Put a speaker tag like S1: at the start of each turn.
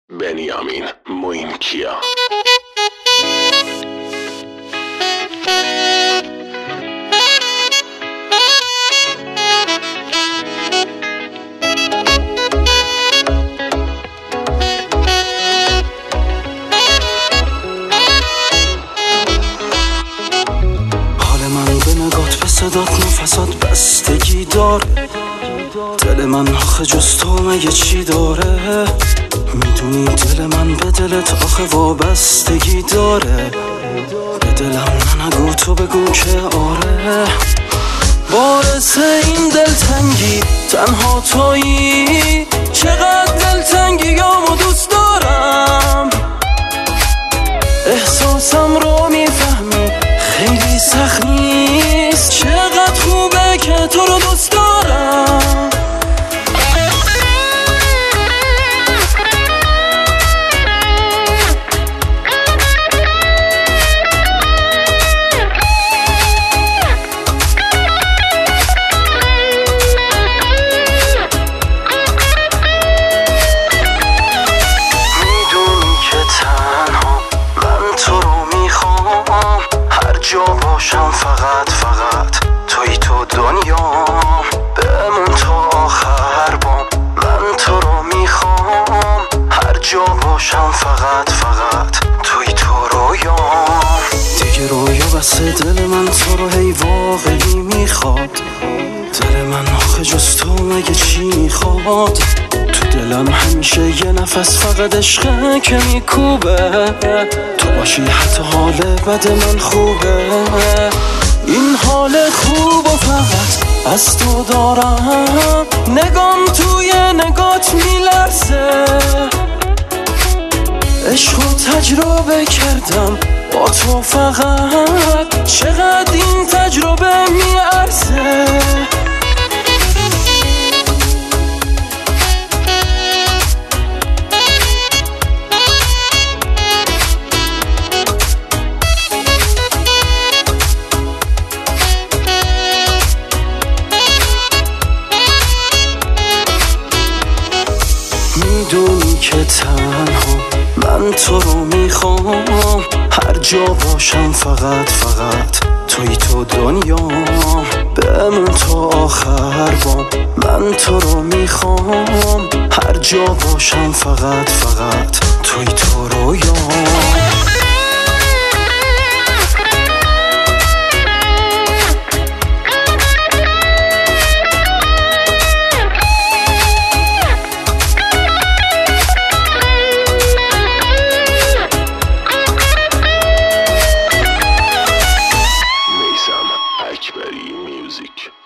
S1: بنیامین موینکیا.
S2: صدات نفسات بستگی داره، دل من آخه جز تو مگه چی داره؟ میدونی دل من به دلت آخه وابستگی داره، به دلم نگو تو بگو که آره. باعث این دلتنگی تنها تویی، چقدر دلتنگیامو دوست دارم، احساسم رو میفهمی خیلی سخت نیست، چقدر خوبه که تو رو دوست دارم. میدونی که تنها من تو رو میخوام، هر جا باشم فقط توی تو دنیام، بمون تا آخر بام، من تو رو میخوام، هر جا باشم فقط توی تو رویام. دیگه رویا بسه دل من تو رو هی واقعی میخواد، دل من آخه جز تو مگه چی میخواد؟ تو دلم همیشه یه نفس فقط عشقه که میکوبه، تو باشی حتی حال بد من خوبه، این حال خوب و فقط از تو دارم، نگام توی نگات میلرزه، عشق و تجربه کردم با تو فقط، چقدر این تجربه میارزه. میدونی که تنها من تو رو میخوام، هر جا باشم فقط توی تو دنیام، بمون تا آخر بام، من تو رو میخوام، هر جا باشم فقط توی تو رویام.
S1: اکبری میوزیک.